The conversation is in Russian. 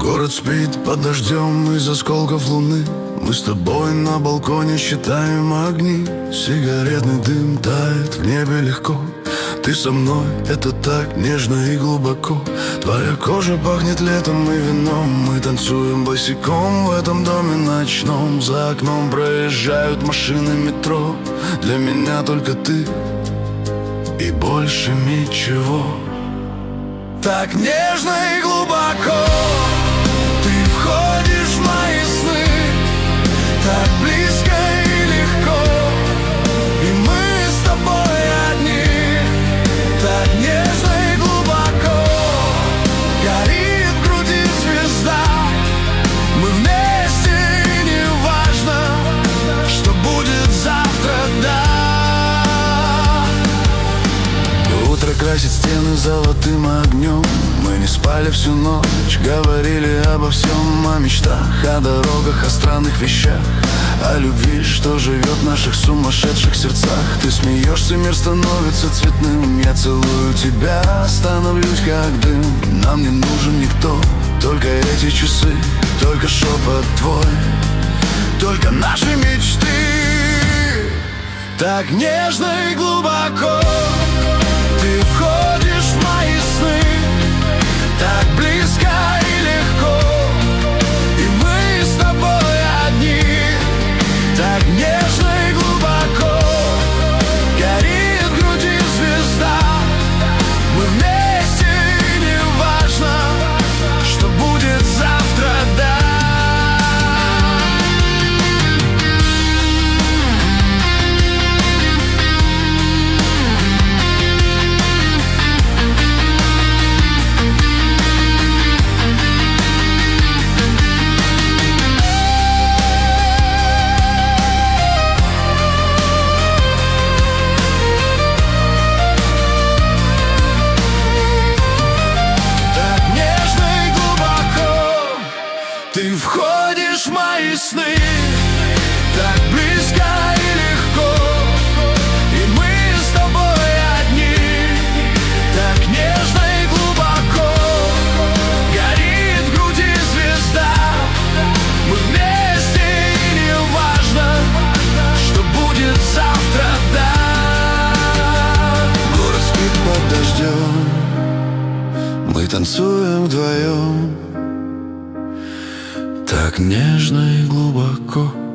Город спит под дождем из осколков луны. Мы с тобой на балконе считаем огни. Сигаретный дым тает в небе легко. Ты со мной, это так нежно и глубоко. Твоя кожа пахнет летом и вином. Мы танцуем босиком в этом доме ночном. За окном проезжают машины метро. Для меня только ты и больше ничего. Так нежно и глубоко ты входишь в мои сны. Так близко и легко, и мы с тобой одни. Так нежно и глубоко горит в груди звезда. Мы вместе, и не важно, что будет завтра, да. Утро красит стены золотым огнем. Мы не спали всю ночь, говорили обо всем. О мечтах, о дорогах, о странных вещах, о любви, что живет в наших сумасшедших сердцах. Ты смеешься, мир становится цветным. Я целую тебя, становлюсь как дым. Нам не нужен никто, только эти часы, только шепот твой, только наши мечты. Так нежно и глубоко ты входишь в мои сны. Так близко и легко, и мы с тобой одни. Так нежно и глубоко горит в груди звезда. Мы вместе, и не важно, что будет завтра, да. Ты входишь в мои сны. Так близко и легко, и мы с тобой одни. Так нежно и глубоко горит в груди звезда. Мы вместе, и не важно, что будет завтра, да. Город спит под дождем. Мы танцуем вдвоем. Так нежно и глубоко.